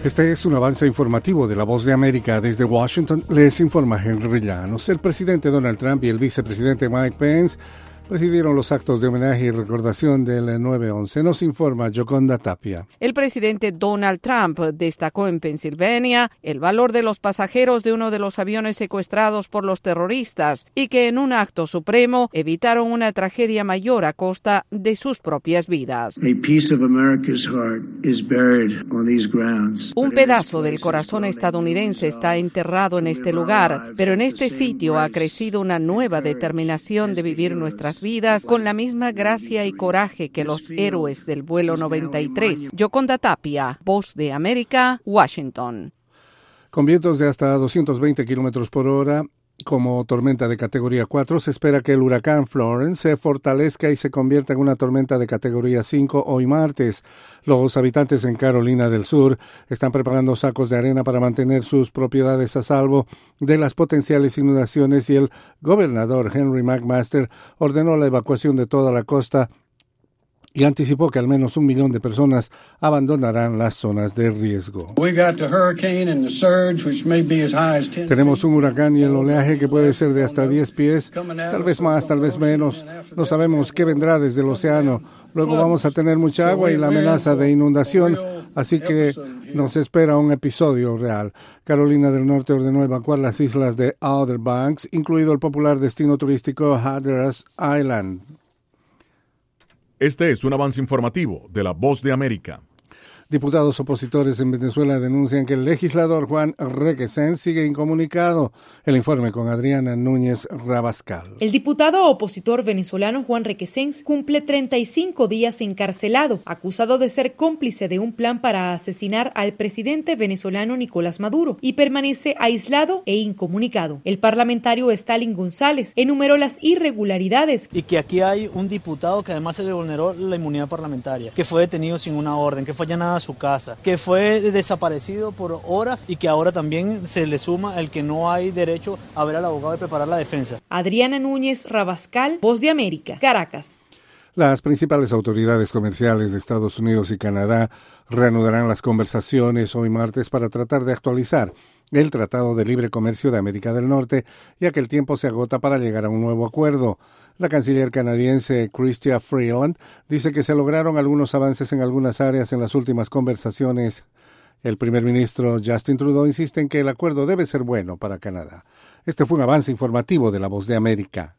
Este es un avance informativo de La Voz de América. Desde Washington les informa Henry Llanos. El presidente Donald Trump y el vicepresidente Mike Pence presidieron los actos de homenaje y recordación del 9/11. Nos informa Yoconda Tapia. El presidente Donald Trump destacó en Pensilvania el valor de los pasajeros de uno de los aviones secuestrados por los terroristas y que en un acto supremo evitaron una tragedia mayor a costa de sus propias vidas. Un pedazo del corazón estadounidense está enterrado en este lugar, pero en este sitio ha crecido una nueva determinación de vivir nuestras vidas con la misma gracia y coraje que los héroes del vuelo 93. Yoconda Tapia, Voz de América, Washington. Con vientos de hasta 220 kilómetros por hora, como tormenta de categoría 4, se espera que el huracán Florence se fortalezca y se convierta en una tormenta de categoría 5 hoy martes. Los habitantes en Carolina del Sur están preparando sacos de arena para mantener sus propiedades a salvo de las potenciales inundaciones y el gobernador Henry McMaster ordenó la evacuación de toda la costa y anticipó que al menos 1 millón de personas abandonarán las zonas de riesgo. Tenemos un huracán y el oleaje que puede ser de hasta 10 pies, tal vez más, tal vez menos. No sabemos qué vendrá desde el océano. Luego vamos a tener mucha agua y la amenaza de inundación, así que nos espera un episodio real. Carolina del Norte ordenó evacuar las islas de Outer Banks, incluido el popular destino turístico Hatteras Island. Este es un avance informativo de La Voz de América. Diputados opositores en Venezuela denuncian que el legislador Juan Requesens sigue incomunicado. El informe con Adriana Núñez Rabascal. El diputado opositor venezolano Juan Requesens cumple 35 días encarcelado, acusado de ser cómplice de un plan para asesinar al presidente venezolano Nicolás Maduro, y permanece aislado e incomunicado. El parlamentario Stalin González enumeró las irregularidades. Y que aquí hay un diputado que además se le vulneró la inmunidad parlamentaria, que fue detenido sin una orden, que fue allanada a su casa, que fue desaparecido por horas y que ahora también se le suma el que no hay derecho a ver al abogado y preparar la defensa. Adriana Núñez Rabascal, Voz de América, Caracas. Las principales autoridades comerciales de Estados Unidos y Canadá reanudarán las conversaciones hoy martes para tratar de actualizar el Tratado de Libre Comercio de América del Norte, ya que el tiempo se agota para llegar a un nuevo acuerdo. La canciller canadiense Chrystia Freeland dice que se lograron algunos avances en algunas áreas en las últimas conversaciones. El primer ministro Justin Trudeau insiste en que el acuerdo debe ser bueno para Canadá. Este fue un avance informativo de La Voz de América.